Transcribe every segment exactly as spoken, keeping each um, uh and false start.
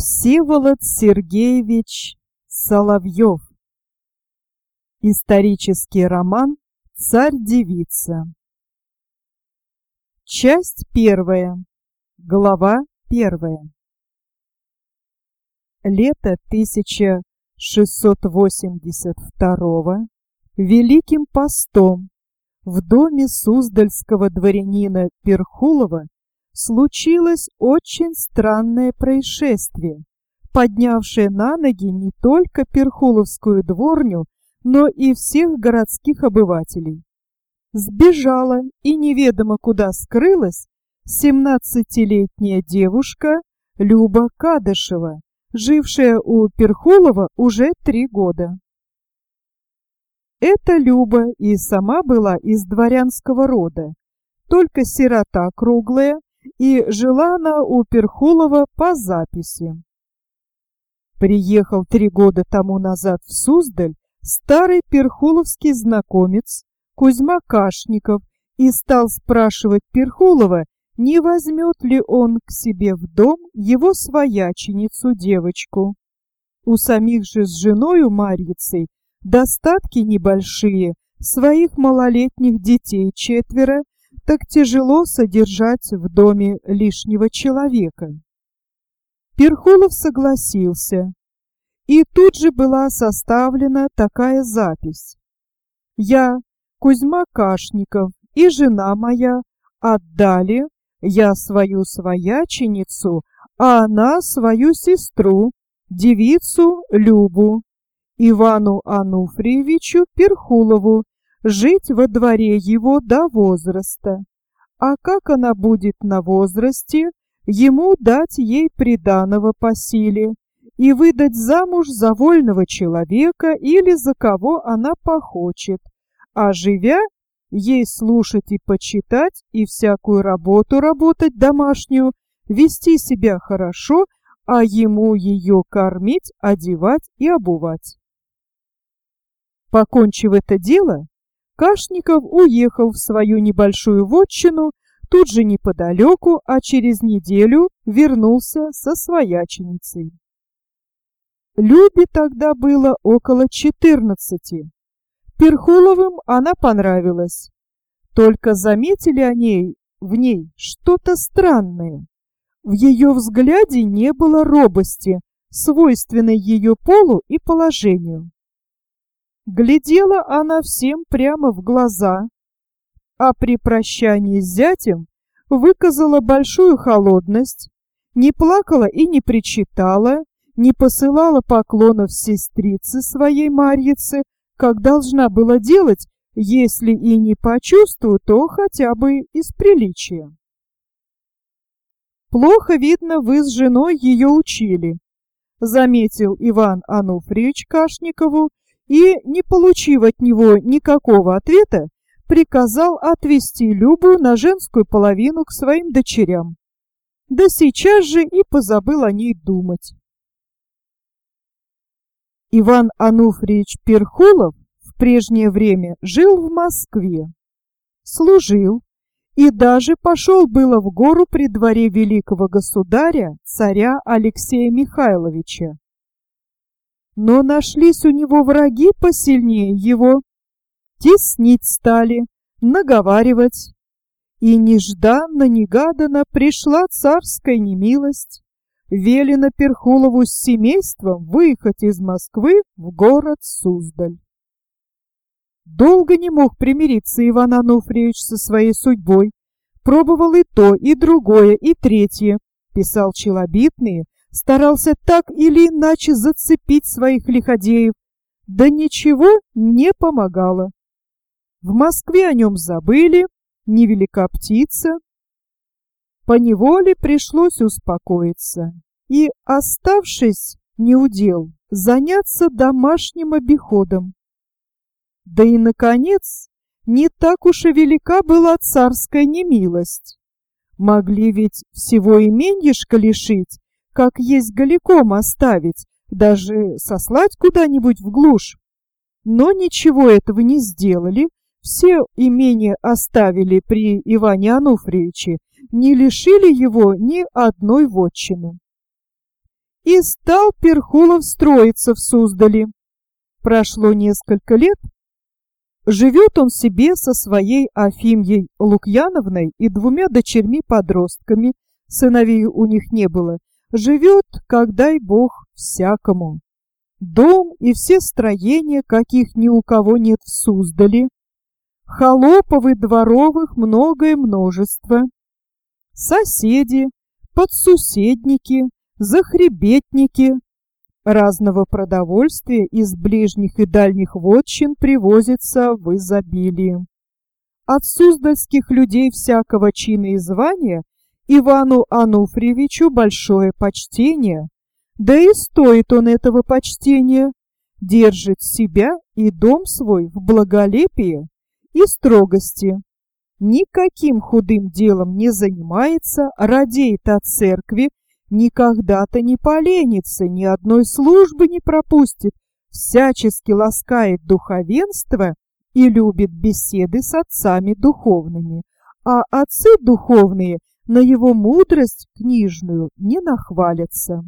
Всеволод Сергеевич Соловьев. Исторический роман «Царь-девица». Часть первая. Глава первая. Лето тысяча шестьсот восемьдесят второго. Великим постом в доме суздальского дворянина Перхулова случилось очень странное происшествие, поднявшее на ноги не только перхуловскую дворню, но и всех городских обывателей. Сбежала и неведомо куда скрылась семнадцатилетняя девушка Люба Кадышева, жившая у Перхулова уже три года. Эта Люба и сама была из дворянского рода, только сирота круглая, и жила она у Перхулова по записи. Приехал три года тому назад в Суздаль старый перхуловский знакомец Кузьма Кашников и стал спрашивать Перхулова, не возьмет ли он к себе в дом его свояченицу-девочку. У самих же с женою Марьицей достатки небольшие, своих малолетних детей четверо, так тяжело содержать в доме лишнего человека. Перхулов согласился, и тут же была составлена такая запись: «Я, Кузьма Кашников, и жена моя отдали, я свою свояченицу, а она свою сестру, девицу Любу, Ивану Ануфриевичу Перхулову, жить во дворе его до возраста, а как она будет на возрасте, ему дать ей приданого по силе и выдать замуж за вольного человека или за кого она похочет, а живя, ей слушать и почитать и всякую работу работать домашнюю, вести себя хорошо, а ему ее кормить, одевать и обувать». Покончив это дело, Кашников уехал в свою небольшую вотчину, тут же неподалеку, а через неделю вернулся со свояченицей. Любе тогда было около четырнадцати. Перхуловым она понравилась. Только заметили они в ней что-то странное. В ее взгляде не было робости, свойственной ее полу и положению. Глядела она всем прямо в глаза, а при прощании с зятем выказала большую холодность, не плакала и не причитала, не посылала поклонов сестрице своей Марьице, как должна была делать, если и не по чувству, то хотя бы из приличия. «Плохо, видно, вы с женой ее учили», — заметил Иван Ануфриевич Кашникову, и, не получив от него никакого ответа, приказал отвезти Любу на женскую половину к своим дочерям. Да сейчас же и позабыл о ней думать. Иван Ануфриевич Перхулов в прежнее время жил в Москве, служил и даже пошел было в гору при дворе великого государя, царя Алексея Михайловича. Но нашлись у него враги посильнее его, теснить стали, наговаривать, и нежданно-негаданно пришла царская немилость, велено Перхулову с семейством выехать из Москвы в город Суздаль. Долго не мог примириться Иван Ануфриевич со своей судьбой, пробовал и то, и другое, и третье, писал челобитные, старался так или иначе зацепить своих лиходеев, да ничего не помогало. В Москве о нем забыли, невелика птица. Поневоле пришлось успокоиться и, оставшись неудел, заняться домашним обиходом. Да и, наконец, не так уж и велика была царская немилость. Могли ведь всего именьишка лишить, как есть голиком оставить, даже сослать куда-нибудь в глушь. Но ничего этого не сделали, все имения оставили при Иване Ануфриевиче, не лишили его ни одной вотчины. и стал Перхулов строиться в Суздале. Прошло несколько лет. Живет он себе со своей Афимьей Лукьяновной и двумя дочерьми-подростками, сыновей у них не было. Живет, как дай бог, всякому. Дом и все строения, каких ни у кого нет в Суздале. Холопов и дворовых многое множество. Соседи, подсуседники, захребетники. Разного продовольствия из ближних и дальних вотчин привозится в изобилии. От суздальских людей всякого чина и звания Ивану Ануфриевичу большое почтение, да и стоит он этого почтения, держит себя и дом свой в благолепии и строгости. Никаким худым делом не занимается, радеет о церкви, никогда-то не поленится, ни одной службы не пропустит, всячески ласкает духовенство и любит беседы с отцами духовными, а отцы духовные на его мудрость книжную не нахвалятся.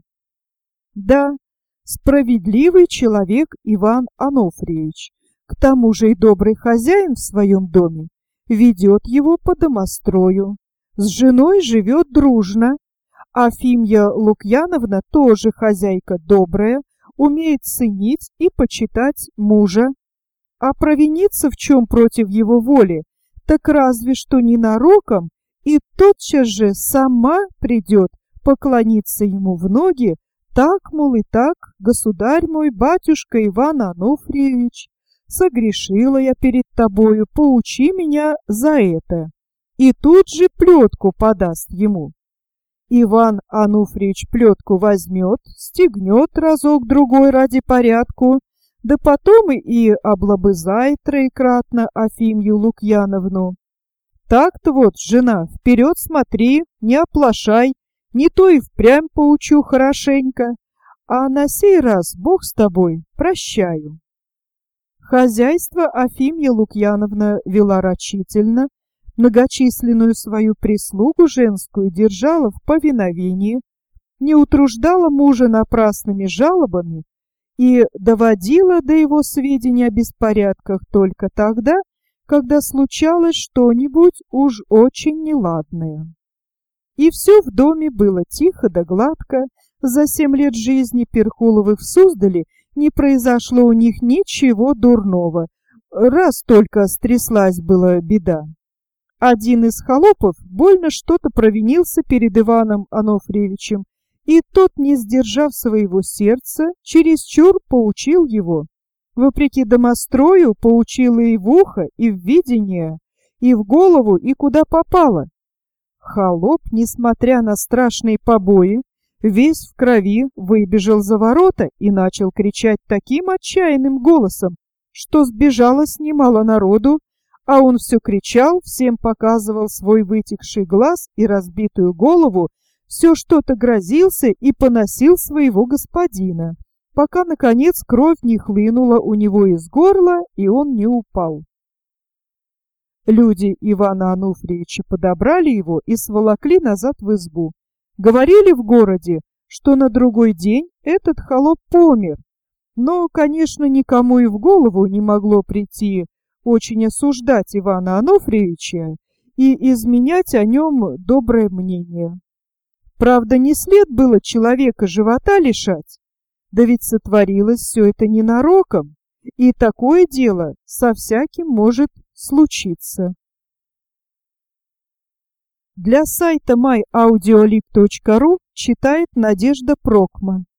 Да, справедливый человек Иван Ануфриевич, к тому же и добрый хозяин в своем доме, ведет его по домострою, с женой живет дружно. Афимья Лукьяновна тоже хозяйка добрая, умеет ценить и почитать мужа. А провиниться в чем против его воли, так разве что ненароком, и тотчас же сама придет поклониться ему в ноги, так, мол, и так, государь мой, батюшка Иван Ануфриевич, согрешила я перед тобою, поучи меня за это. И тут же плетку подаст ему. Иван Ануфриевич плетку возьмет, стегнет разок-другой ради порядку, да потом и облобызает троекратно Афимью Лукьяновну. Так-то вот, жена, вперед смотри, не оплошай, не то и впрямь поучу хорошенько, а на сей раз Бог с тобой, прощаю. Хозяйство Афимья Лукьяновна вела рачительно, многочисленную свою прислугу женскую держала в повиновении, не утруждала мужа напрасными жалобами и доводила до его сведения о беспорядках только тогда, когда случалось что-нибудь уж очень неладное. И все в доме было тихо да гладко. За семь лет жизни Перхуловых в Суздале не произошло у них ничего дурного, раз только стряслась была беда. Один из холопов больно что-то провинился перед Иваном Ануфриевичем, и тот, не сдержав своего сердца, чересчур поучил его. Вопреки домострою поучил и в ухо, и в видение, и в голову, и куда попало. Холоп, несмотря на страшные побои, весь в крови выбежал за ворота и начал кричать таким отчаянным голосом, что сбежалось немало народу, а он все кричал, всем показывал свой вытекший глаз и разбитую голову, все что-то грозился и поносил своего господина, пока, наконец, кровь не хлынула у него из горла, и он не упал. Люди Ивана Ануфриевича подобрали его и сволокли назад в избу. Говорили в городе, что на другой день этот холоп помер, но, конечно, никому и в голову не могло прийти очень осуждать Ивана Ануфриевича и изменять о нем доброе мнение. Правда, не след было человека живота лишать, да ведь сотворилось все это ненароком, и такое дело со всяким может случиться. Для сайта май аудиолиб точка ру читает Надежда Прокма.